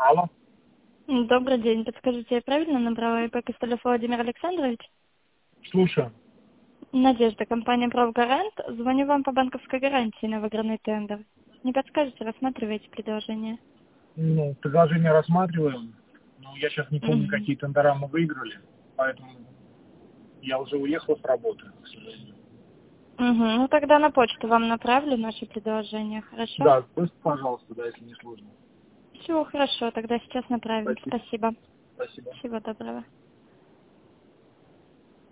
Алло. Добрый день. Подскажите, я правильно набрала ИП Костылев Владимир Александрович? Слушаю. Надежда, компания «Профгарант». Звоню вам по банковской гарантии на выигранный тендер. Не подскажете, рассматриваете предложение? Ну, предложение рассматриваем. Но я сейчас не помню, Угу. какие тендера мы выиграли, поэтому я уже уехал с работы, к сожалению. Угу. Ну тогда на почту вам направлю наши предложения, хорошо? Да, просто, пожалуйста, да, если не сложно. Все хорошо, тогда сейчас направим. Спасибо. Спасибо. Спасибо. Всего доброго.